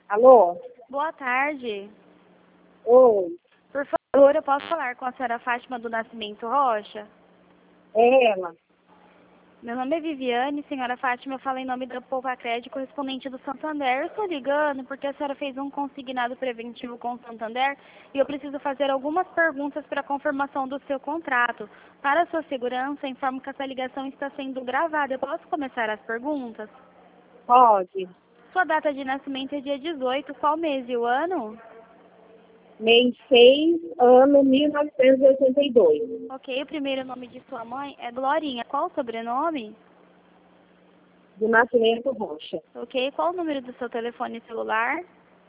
Alô? Boa tarde. Oi, Por favor, eu posso falar com a senhora Fátima do Nascimento Rocha? é ela. Meu nome é Viviane, senhora Fátima, eu falo em nome da Poupa-Crédito, correspondente do Santander. Eu estou ligando porque a senhora fez um consignado preventivo com o Santander e eu preciso fazer algumas perguntas para a confirmação do seu contrato. Para a sua segurança, informo que essa ligação está sendo gravada. Eu posso começar as perguntas? Pode. Sua data de nascimento é dia 18, qual mês e o ano? Mês 6, ano 1982. Ok, o primeiro nome de sua mãe é Glorinha. Qual o sobrenome? Do Nascimento Rocha. Ok, qual o número do seu telefone celular?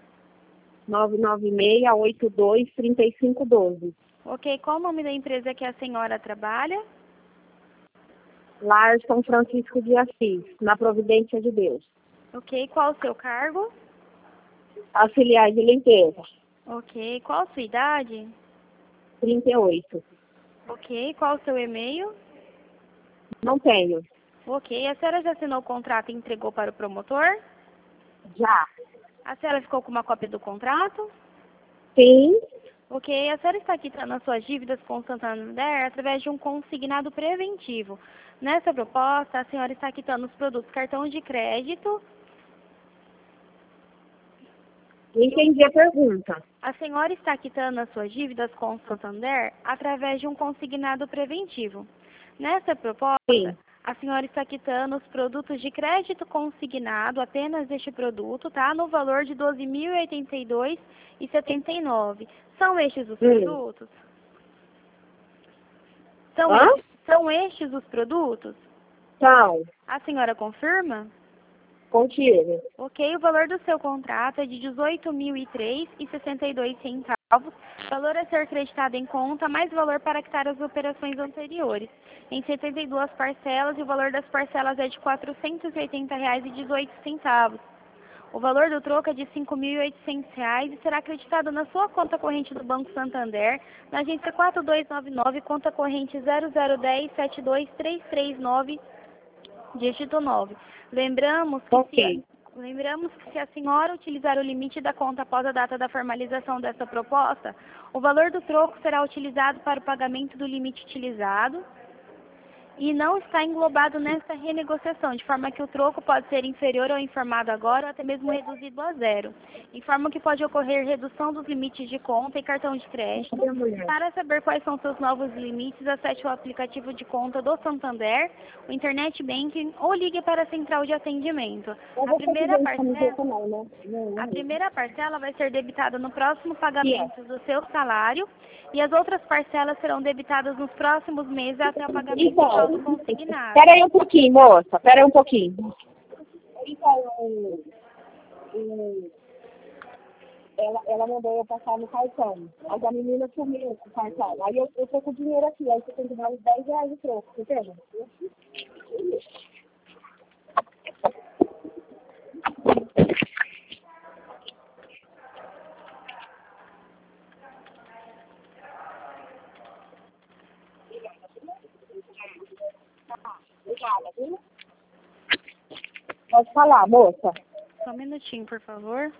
996-82-3512. Ok, qual o nome da empresa que a senhora trabalha? Lar São Francisco de Assis, na Providência de Deus. Ok, qual o seu cargo? Auxiliar de limpeza, Ok, qual a sua idade? 38. Ok, qual o seu e-mail? Não tenho. Ok, a senhora já assinou o contrato e entregou para o promotor? Já. A senhora ficou com uma cópia do contrato? Sim. Ok, a senhora está quitando as suas dívidas com o Santander através de um consignado preventivo. Nessa proposta, a senhora está quitando os produtos cartão de crédito. Entendi a pergunta. A senhora está quitando as suas dívidas com o Santander através de um consignado preventivo. Nessa proposta, Sim. a senhora está quitando os produtos de crédito consignado, apenas este produto, tá? No valor de R$ 12.082,79. São estes os produtos? São estes os produtos? Então, A senhora confirma? contigo. Ok, o valor do seu contrato é de R$ 18.003,62. Valor a ser creditado em conta, mais valor para quitar as operações anteriores, em 72 parcelas, e o valor das parcelas é de R$ 480,18. O valor do troco é de R$ 5.800 e será acreditado na sua conta corrente do Banco Santander, na agência 4299, conta corrente 0010-72339, dígito 9. Lembramos que se a senhora utilizar o limite da conta após a data da formalização dessa proposta, o valor do troco será utilizado para o pagamento do limite utilizado e não está englobado nessa renegociação, de forma que o troco pode ser inferior ao informado agora ou até mesmo reduzido a zero. Informa que pode ocorrer redução dos limites de conta e cartão de crédito. Para saber quais são seus novos limites, acesse o aplicativo de conta do Santander, o Internet Banking ou ligue para a central de atendimento. A primeira parcela vai ser debitada no próximo pagamento do seu salário e as outras parcelas serão debitadas nos próximos meses até o pagamento total do consignado. Espera aí um pouquinho, moça. Espera aí um pouquinho. Ela mandou eu passar no cartão. Mas a menina sumiu com o cartão. Aí eu tô com o dinheiro aqui. Aí você tem que dar uns R$ 10 de troco, entendeu? Obrigada, viu? Pode falar, moça. Só um minutinho, por favor.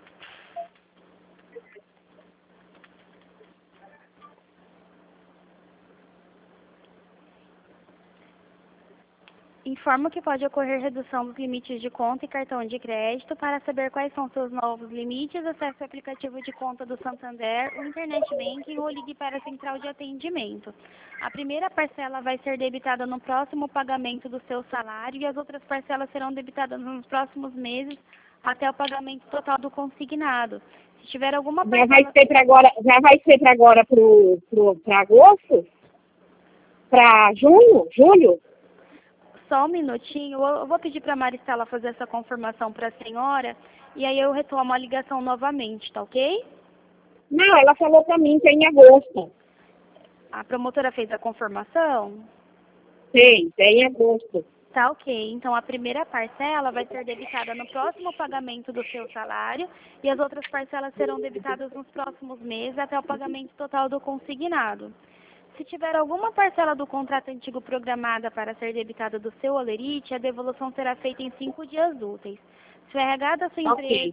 Informo que pode ocorrer redução dos limites de conta e cartão de crédito. Para saber quais são seus novos limites, acesse o aplicativo de conta do Santander, o Internet Banking ou ligue para a central de atendimento. A primeira parcela vai ser debitada no próximo pagamento do seu salário e as outras parcelas serão debitadas nos próximos meses até o pagamento total do consignado. Se tiver alguma parcela... Já vai ser para agora para agosto? Para junho? Julho? Só um minutinho, eu vou pedir para a Maristela fazer essa confirmação para a senhora e aí eu retomo a ligação novamente, tá ok? Não, ela falou para mim que é em agosto. A promotora fez a confirmação? Sim, é em agosto. Tá ok, então a primeira parcela vai ser debitada no próximo pagamento do seu salário e as outras parcelas serão debitadas nos próximos meses até o pagamento total do consignado. Se tiver alguma parcela do contrato antigo programada para ser debitada do seu holerite, a devolução será feita em 5 dias úteis. Se o RH da sua empresa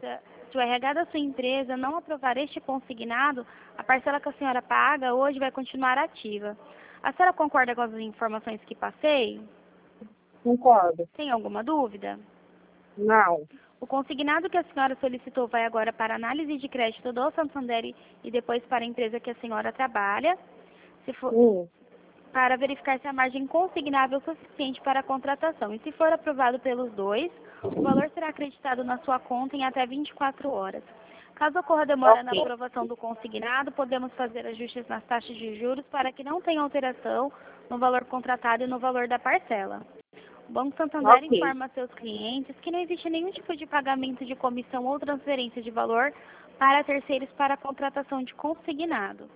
Se o RH da sua empresa não aprovar este consignado, a parcela que a senhora paga hoje vai continuar ativa. A senhora concorda com as informações que passei? Concordo. Tem alguma dúvida? Não. O consignado que a senhora solicitou vai agora para análise de crédito do Santander e depois para a empresa que a senhora trabalha, se for, para verificar se a margem consignável é suficiente para a contratação. E se for aprovado pelos dois, o valor será acreditado na sua conta em até 24 horas. Caso ocorra demora na aprovação do consignado, podemos fazer ajustes nas taxas de juros para que não tenha alteração no valor contratado e no valor da parcela. O Banco Santander informa a seus clientes que não existe nenhum tipo de pagamento de comissão ou transferência de valor para terceiros para a contratação de consignado.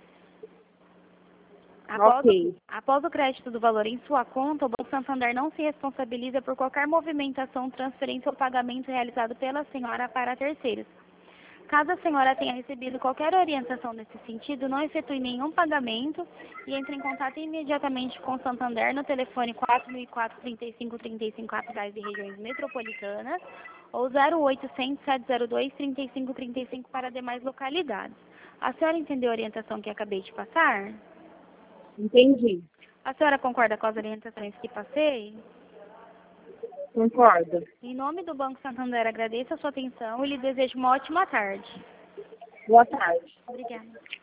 Após o crédito do valor em sua conta, o Banco Santander não se responsabiliza por qualquer movimentação, transferência ou pagamento realizado pela senhora para terceiros. Caso a senhora tenha recebido qualquer orientação nesse sentido, não efetue nenhum pagamento e entre em contato imediatamente com o Santander no telefone 4004-3535 capitais e regiões metropolitanas ou 0800-702-3535 para demais localidades. A senhora entendeu a orientação que acabei de passar? Entendi. A senhora concorda com as orientações que passei? Concordo. Em nome do Banco Santander, agradeço a sua atenção e lhe desejo uma ótima tarde. Boa tarde. Obrigada.